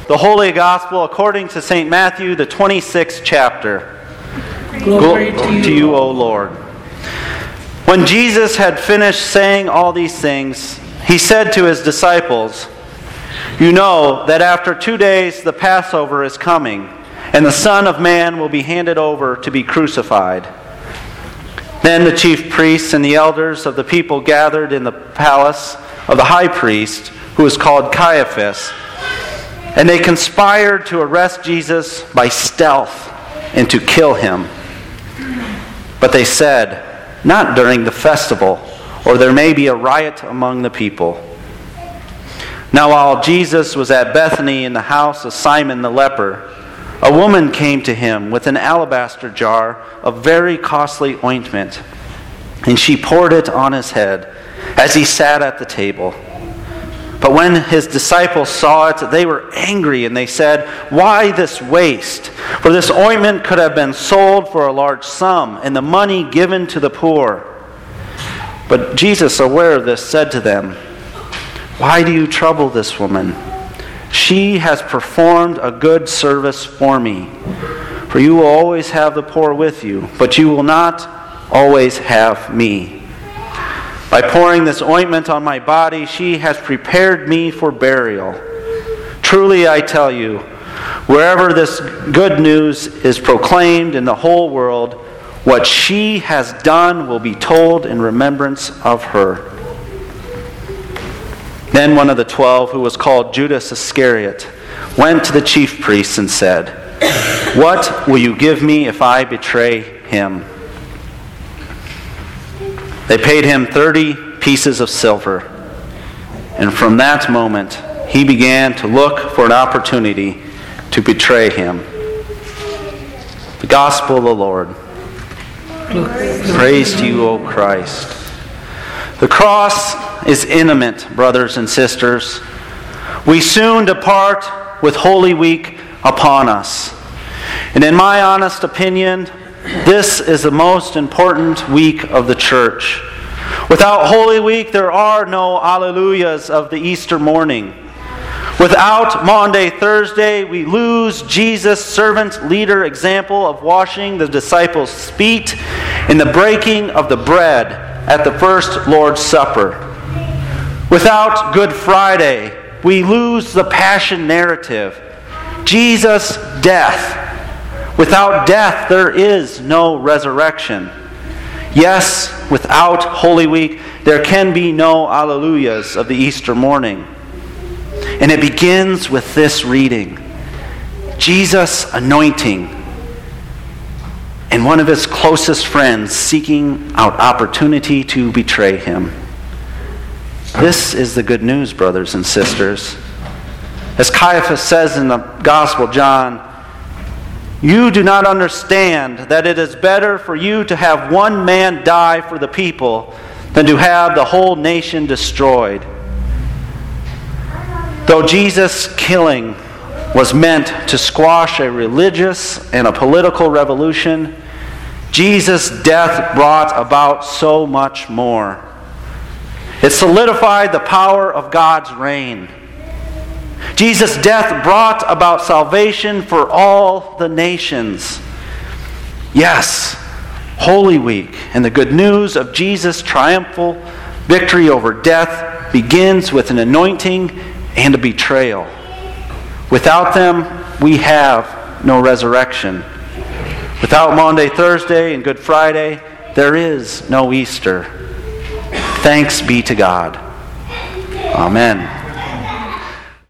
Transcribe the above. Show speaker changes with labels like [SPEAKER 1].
[SPEAKER 1] The Holy Gospel according to St. Matthew, the 26th chapter.
[SPEAKER 2] Glory to you,
[SPEAKER 1] O Lord. When Jesus had finished saying all these things, he said to his disciples, "You know that after 2 days the Passover is coming, and the Son of Man will be handed over to be crucified." Then the chief priests and the elders of the people gathered in the palace of the high priest, who was called Caiaphas, and they conspired to arrest Jesus by stealth and to kill him. But they said, "Not during the festival, or there may be a riot among the people." Now while Jesus was at Bethany in the house of Simon the leper, a woman came to him with an alabaster jar of very costly ointment, and she poured it on his head as he sat at the table. But when his disciples saw it, they were angry, and they said, "Why this waste? For this ointment could have been sold for a large sum, and the money given to the poor." But Jesus, aware of this, said to them, "Why do you trouble this woman? She has performed a good service for me. For you will always have the poor with you, but you will not always have me. By pouring this ointment on my body, she has prepared me for burial. Truly I tell you, wherever this good news is proclaimed in the whole world, what she has done will be told in remembrance of her." Then one of the 12, who was called Judas Iscariot, went to the chief priests and said, "What will you give me if I betray him?" They paid him 30 pieces of silver, and from that moment he began to look for an opportunity to betray him. The Gospel of the Lord. Praise to you, O Christ. The cross is imminent, brothers and sisters. We soon depart with Holy Week upon us. And in my honest opinion, this is the most important week of the church. Without Holy Week, there are no Alleluias of the Easter morning. Without Maundy Thursday, we lose Jesus' servant leader example of washing the disciples' feet in the breaking of the bread at the first Lord's Supper. Without Good Friday, we lose the Passion narrative, Jesus' death. Without death, there is no resurrection. Yes, without Holy Week, there can be no Alleluias of the Easter morning. And it begins with this reading, Jesus anointing, and one of his closest friends seeking out opportunity to betray him. This is the good news, brothers and sisters. As Caiaphas says in the Gospel of John, "You do not understand that it is better for you to have one man die for the people than to have the whole nation destroyed." Though Jesus' killing was meant to squash a religious and a political revolution, Jesus' death brought about so much more. It solidified the power of God's reign. Jesus' death brought about salvation for all the nations. Yes, Holy Week and the good news of Jesus' triumphal victory over death begins with an anointing and a betrayal. Without them, we have no resurrection. Without Maundy Thursday and Good Friday, there is no Easter. Thanks be to God. Amen.